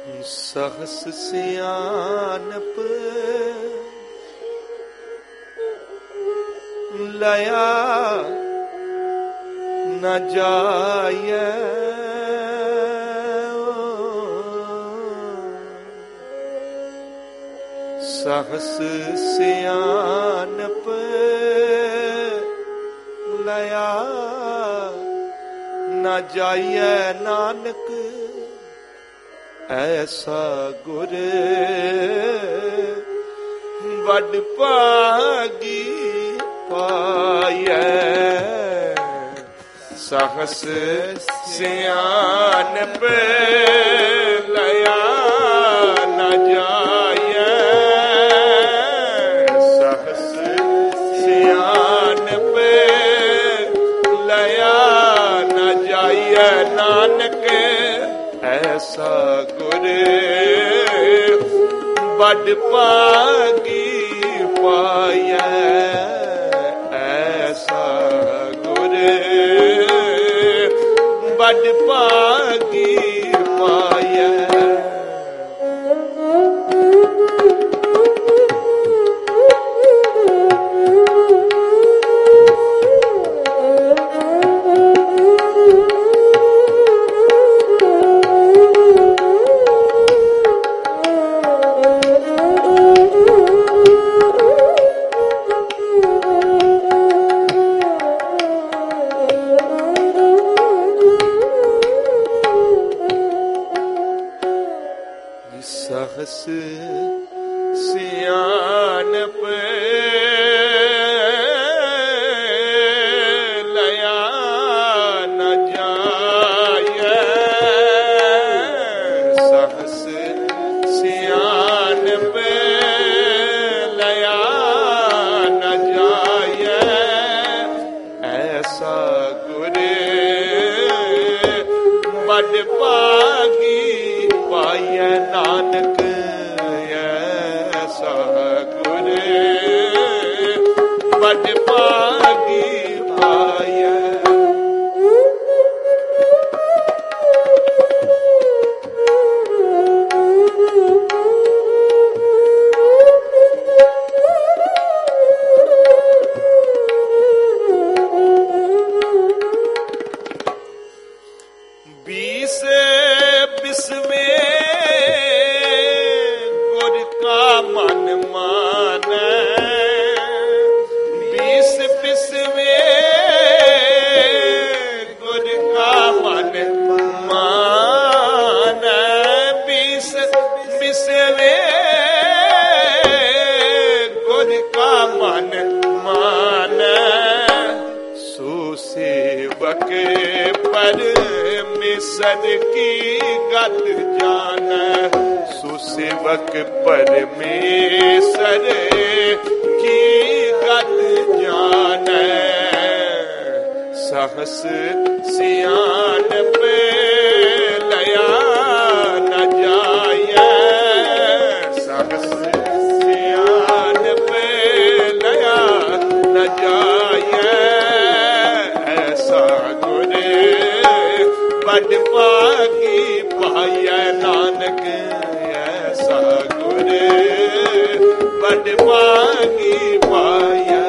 सहस सियानप लया न जाय, सहस सियानप लया न जाय नानक, ऐसा गुर वड भागी पायै। सहस सियानप लया न जायै, सहस सियानप लया न जायै नानक, ऐसा गुर बड़ भागी पायै। ऐसा गुर बड़ भागी पायै। सहस सियानप लया न जाय, सहस सियानप लया न जाय, ऐसा गुर बड़ भागी पायै नानक, ऐसा गुर बड़ भागी पायै। बीस बिस्वे गुर का मन मानै, बीस बिस्वे गुर का मन मानै, बीस बिस्वे गुर का मन मानै, सो सेवक परमेश्वर की गत जानै, सुसेवक परमेश्वर की गत जानै। सहस सियानप लया न जाय, सहस सियानप लया न जाय, ऐसा गुर बड़ भागी पायै नानक, ऐसा गुर बड़ भागी पायै।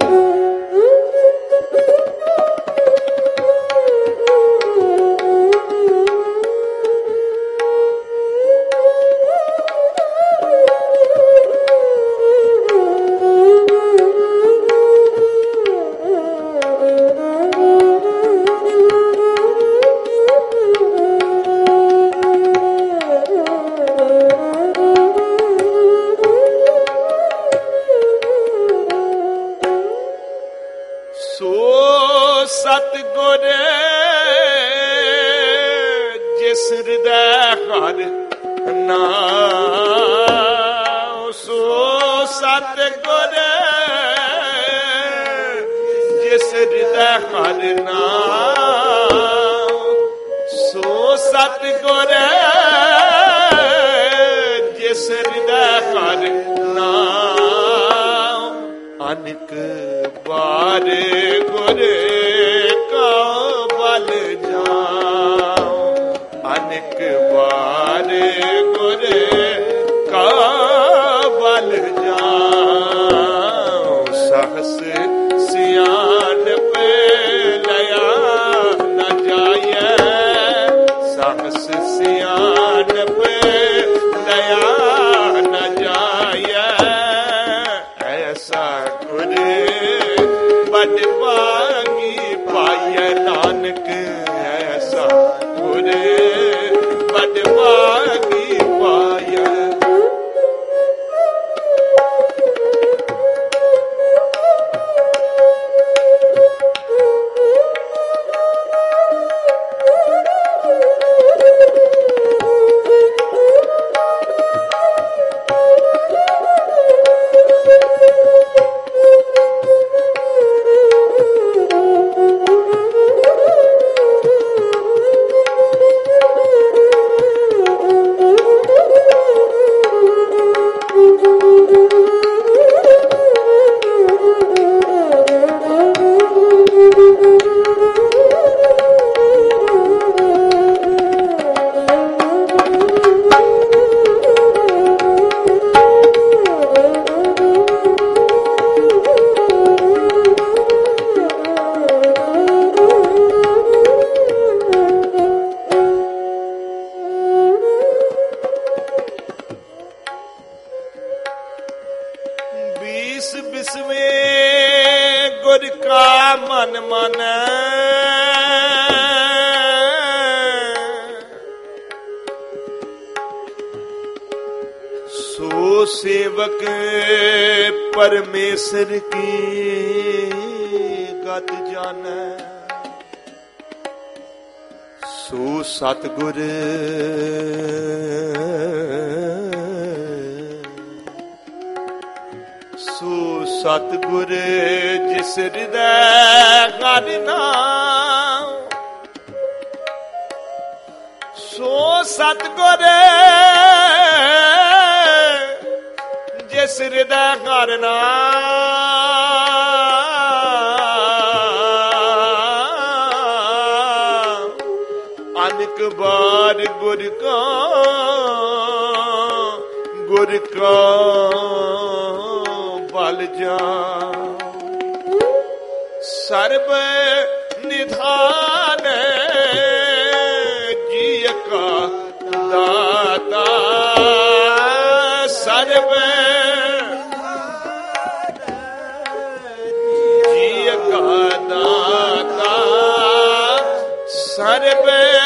सतगुर जिस हृदय हर नाम, सो सतगुर जिस हृदय हर नाम, सो सतगुर जिस हृदय हर नाम, अनेक बार गुर का बल जाऊं, अनेक बार गुर का बल जाऊं सहस सियानप लया न जाए सहस सियानप लया न जाए ऐसा गुर बड़ भागी पाए नानक ऐसा गुर बड़ भागी पाए सेवक परमेश्वर की गत जानै सो सतगुर सो सतगुर जिस हृदय हर नाम सो सतगुर जिस हृदय हर नाम अनेक बार गुर का बल जा सर्व निधान जी का दाता सर्व दाता सर्व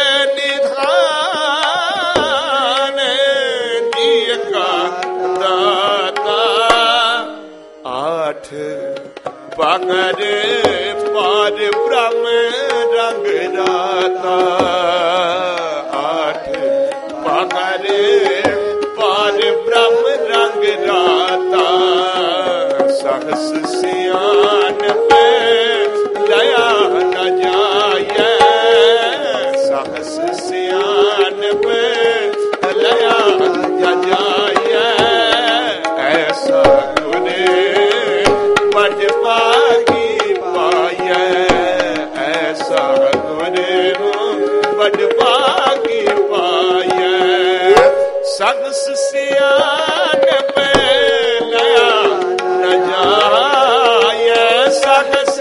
निधान जी का दाता आठ पगर पार ब्रह्म रंग राता आठ पगर पार ब्रह्म रंग राता सहस सियान पे लया न जाए सहस सियान पे लया न जाए ऐसा गुर बड़ भागी पाए ऐसा गुर बड़ भागी पाए सहस सियान पे लया न जाए सहस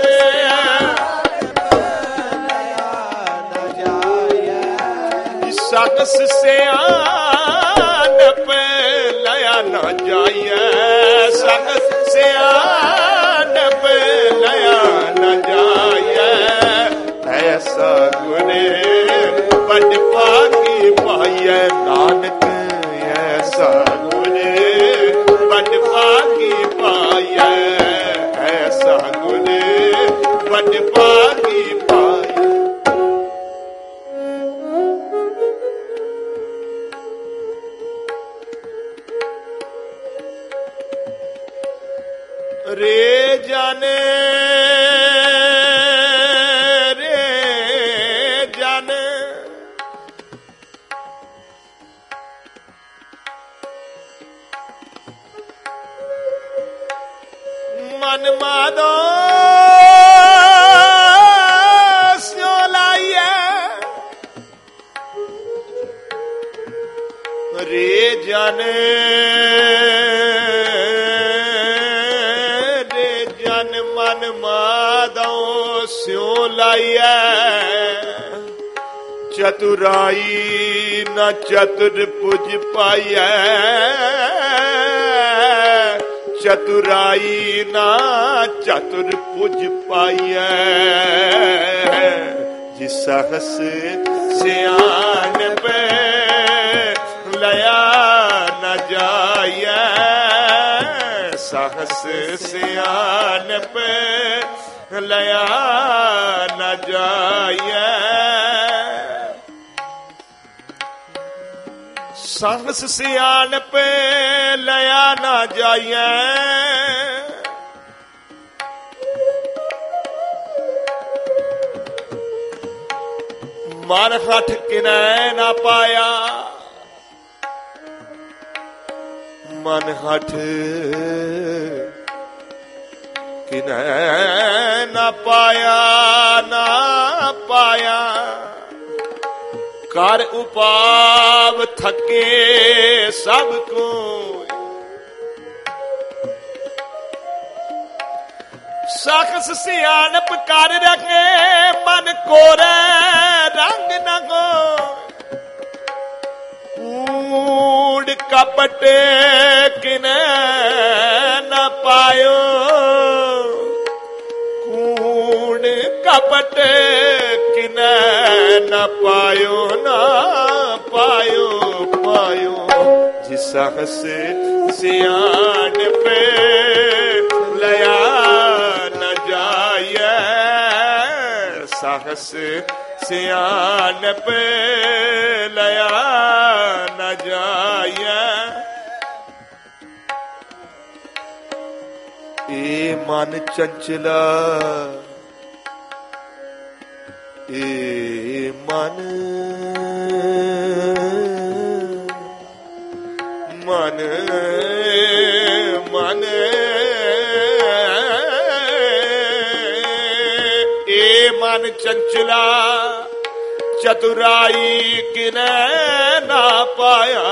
सहस सियान पे लया न जाए सहस सियान पे लया न जाए ऐसा गुर बड़ भागी पाए नानक ऐसा गुर बड़ भागी पाए ऐसा गुर बड़ भागी पाए रे जाने मन मादो स्यो लाइए रे जन मन माधो स्यों लाइए चतुराई न चतुर पुज पाइए चतुराई न चतुर पुज पाइए जिस सहस सियान पे लया न जाइए सहस सियान पे लया न जाइए सहस सियान पे लया न जाइए मन हठ किनै न पाया मन हठ किनै न पाया ना पाया कर उपाव थके सब को सख्स सियानप कर रखे मन कोरे रंग न गो कूड़ कपट किने न पायो कूड़ कपट किने न पायो ना पायो पायो जिस सहस सियान पे लया न जाइए सहस सियान पे लया न जाइए ए मन चंचला ए मन मन मन ए मन चंचला चतुराई किने ना पाया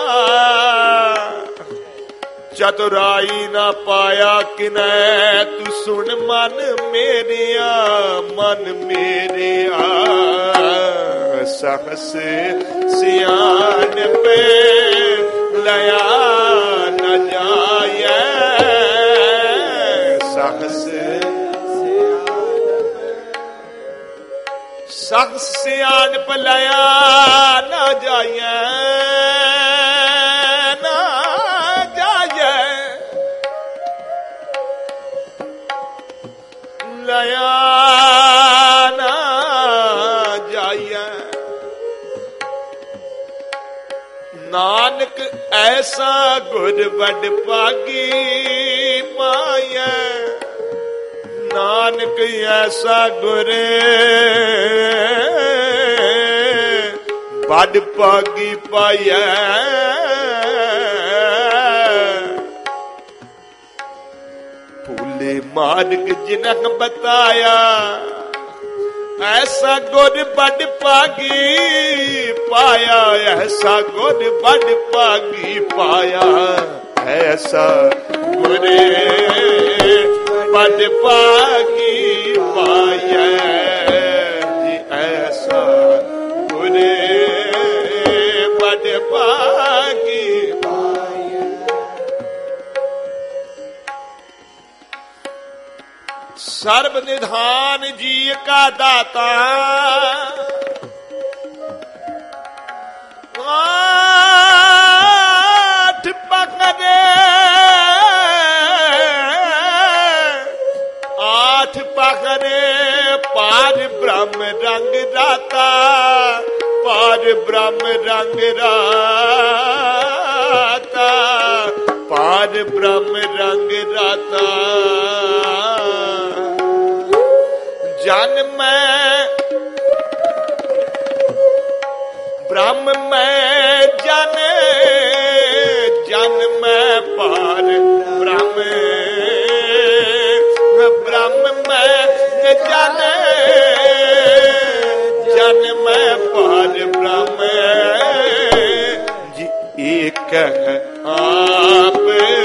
चतुराई ना पाया किने तू सुन मन मेरिया सहस सियान पे लया न जाए सहस सहस सियान पे लया न जाए न जाए लया न जाए नानक ऐसा गुर बड़ पागी पाया नानक ऐसा गुर बड़ पागी पाया भूले मार्ग जिन्हें बताया ऐसा गुर बड़ पागी पाया ऐसा गुर बड़ पागी पाया ऐसा गुर बड़ पागी पाया जी ऐसा गुर बड़ पागी पाया सर्व निधान जी का दाता आठ पकड़े आठ पकड़े पार ब्रह्म रंग दाता पार ब्रह्म रंग राता पार ब्रह्म रंग राता जन में ब्रह्म में जन जन में पार ब्रह्म ब्रह्म में जन जन में पार ब्रह्म जी कह आप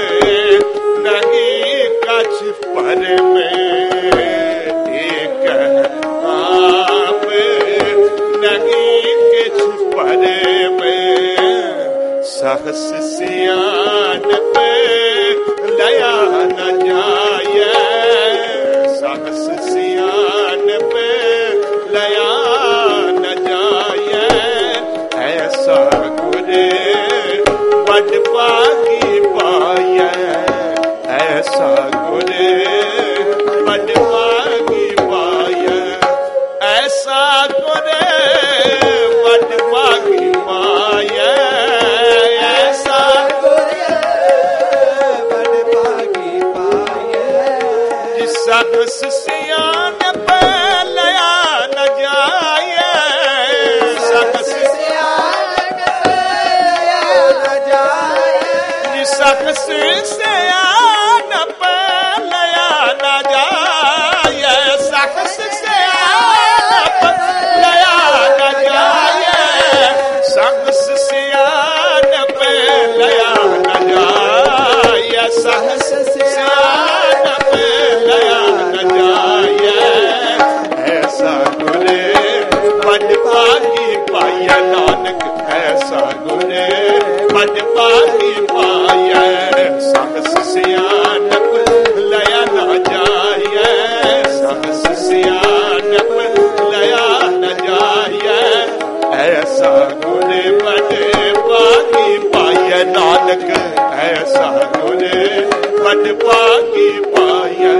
नहीं कछ पर में, कह आप नहीं किछ पर में, सहस सियानप लया न जाए, सहस सियानप लया न जाए, ऐसा गुर बड़ पागी पाया, ऐसा गुर बड़ पागी पाया, ऐसा गुर बड़ पागी पाया, ऐसा गुर बड़ पागी पाया, जिस सियानप लया न जाए, सहस सियानप लया न जाए, सहस सियानप लया न जाए, सहस सियानप लया न जाए, सहस सियानप लया न जाए, सहस सियानप लया न जाए, ऐसा गुर बड़ पागी पाया, नानक ऐसा गुर बड़ पागी पाया, सहस सियानप लया न जाए, सहस सियानप लया न जाए, ऐसा गुर बड़ पागी पाया, नानक ऐसा गुर बड़ पागी पाया।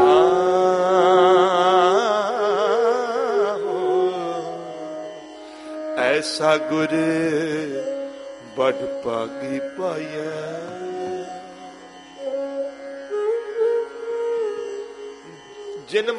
ऐसा गुर बड़ पागी पाया, जिन